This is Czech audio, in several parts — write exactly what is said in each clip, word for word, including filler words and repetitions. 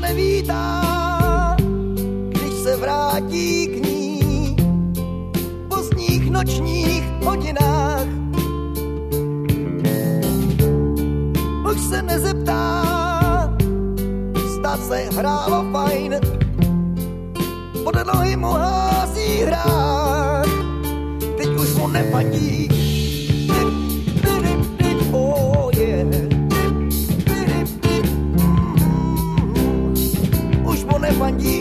nevítá, když se vrátí k ní v pozdních nočních hodinách. Už se nezeptá, zda se hrálo fajn, pod nohy mu hází hrách, teď už mu nefandí. Oh yeah. Už mu nefandí.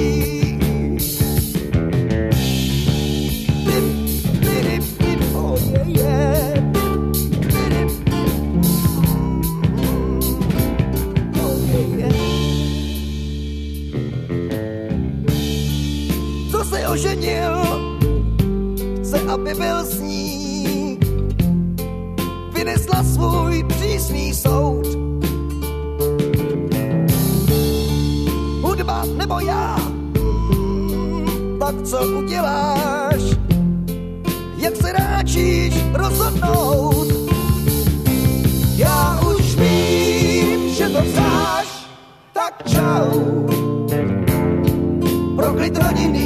Oh yeah, yeah. Oh yeah, yeah. Co se oženil, chce, aby byl s ní, vynesla svůj přísný soud. Hudba nebo já, tak co uděláš, jak se ráčíš rozhodnout. Já už vím, že to vzdáš, tak čau. Proklit rodiny